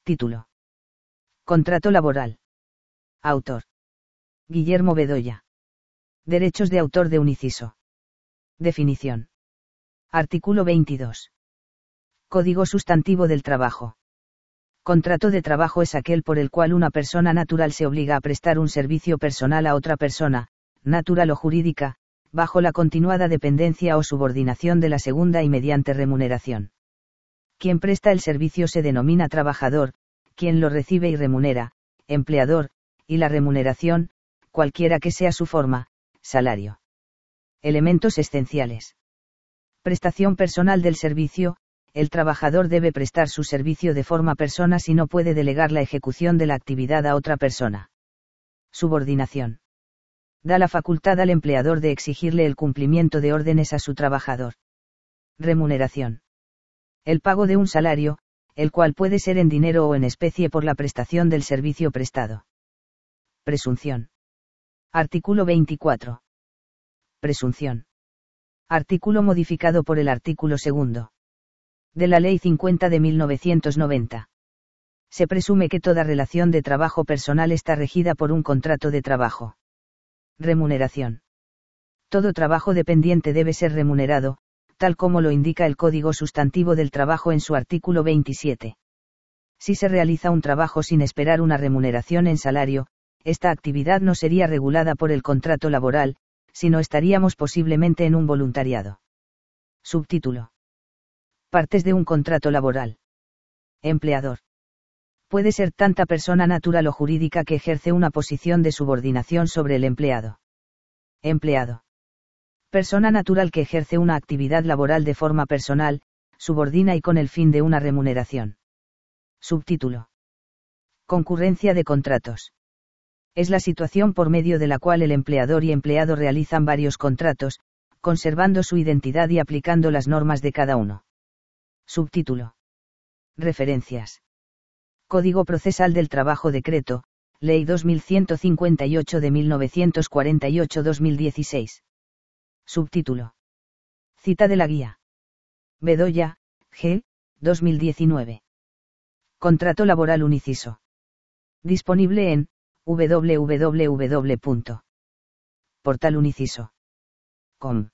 Título. Contrato laboral. Autor. Guillermo Bedoya. Derechos de autor de un inciso. Definición. Artículo 22. Código sustantivo del trabajo. Contrato de trabajo es aquel por el cual una persona natural se obliga a prestar un servicio personal a otra persona, natural o jurídica, bajo la continuada dependencia o subordinación de la segunda y mediante remuneración. Quien presta el servicio se denomina trabajador, quien lo recibe y remunera, empleador, y la remuneración, cualquiera que sea su forma, salario. Elementos esenciales. Prestación personal del servicio. El trabajador debe prestar su servicio de forma persona si no puede delegar la ejecución de la actividad a otra persona. Subordinación. Da la facultad al empleador de exigirle el cumplimiento de órdenes a su trabajador. Remuneración. El pago de un salario, el cual puede ser en dinero o en especie por la prestación del servicio prestado. Presunción. Artículo 24. Presunción. Artículo modificado por el artículo 2. De la Ley 50 de 1990. Se presume que toda relación de trabajo personal está regida por un contrato de trabajo. Remuneración. Todo trabajo dependiente debe ser remunerado, tal como lo indica el Código Sustantivo del Trabajo en su artículo 27. Si se realiza un trabajo sin esperar una remuneración en salario, esta actividad no sería regulada por el contrato laboral, sino estaríamos posiblemente en un voluntariado. Subtítulo. Partes de un contrato laboral. Empleador. Puede ser tanta persona natural o jurídica que ejerce una posición de subordinación sobre el empleado. Empleado. Persona natural que ejerce una actividad laboral de forma personal, subordina y con el fin de una remuneración. Subtítulo. Concurrencia de contratos. Es la situación por medio de la cual el empleador y empleado realizan varios contratos, conservando su identidad y aplicando las normas de cada uno. Subtítulo. Referencias. Código Procesal del Trabajo Decreto, Ley 2158 de 1948-2016. Subtítulo. Cita de la guía. Bedoya, G. 2019. Contrato laboral uninciso. Disponible en www.portaluninciso.com.